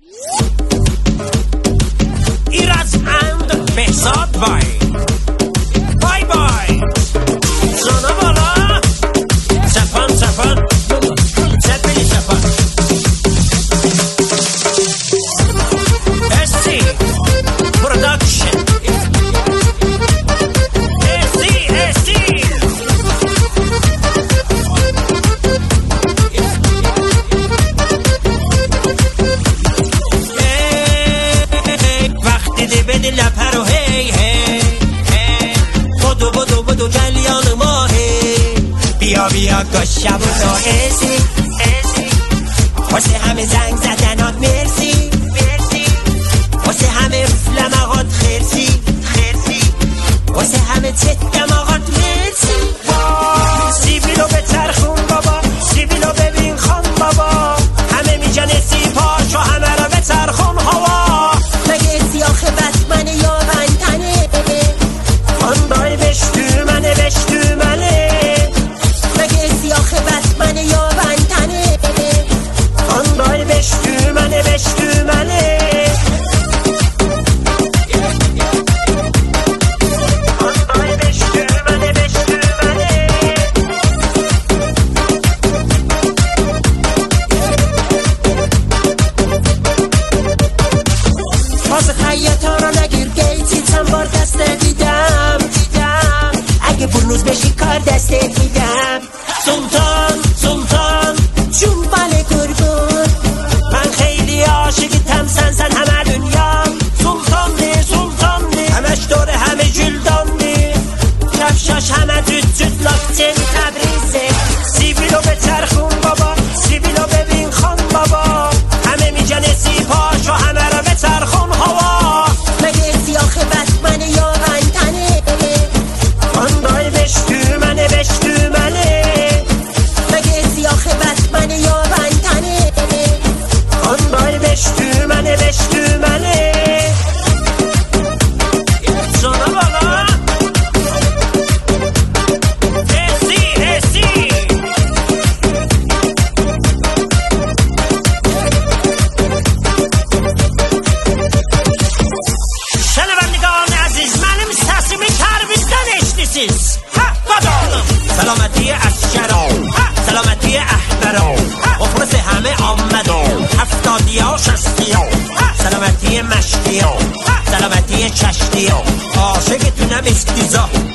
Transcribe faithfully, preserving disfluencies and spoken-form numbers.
ایرز اند بهزاد بای بای بای زانا بالا سفان سفان سد بلی سفان اسی پروداکشن اسی اسی وقتی دی بده لپر و هی هی بدو بدو بدو جلیان ماهی بیا بیا گشم و دائزی واسه همه زنگ زدنات مرسی واسه همه فلمغات خرسی واسه همه چت دماغات مرسی سیبیلو به ترخون بابا سیبیلو ببین خان بابا همه میجن سی پاشو همه رو به ترخون هوا مگه سیاخ بتمنه یا منتنه آندای بشتو منه بشتو منه مگه سیاخ بتمنه یا منتنه آندای بشتو منه بشتو منه آندای بشتو منه بشتو منه باز خیاطا رو نگیر گیتی چند بار دسته دیدم اگه برنوز بشی کار دسته دیدم سلطان سلطان جون بله گرگون من خیلی عاشقتم سن سن همه دنیا سلطان دی سلطان دی همش داره همه جلدان دی کفشاش همه جد جد لاکچه تبریزه سیبیلو به ترخون بابا سیبیلو ببین خان بابا همه میجن سی پاشو همه رو به ترخون هوا مگه سیاخ بتمنه یا منتنه آندای بشتو منه بشتو منه مگه سیاخ بتمنه یا منتنه آندای بشتو منه بشتو منه زانا بالا اسی اسی شنوندگان عزیز منم تصمیم ترویستان اشتیسیز بدانم سلامتی اشکرا سلامتی احبرا مخلص همه آمدا هفتادی ها شستی ها سلامتی مشتی ها سلامتی چشتی ها عاشقتونم استیزا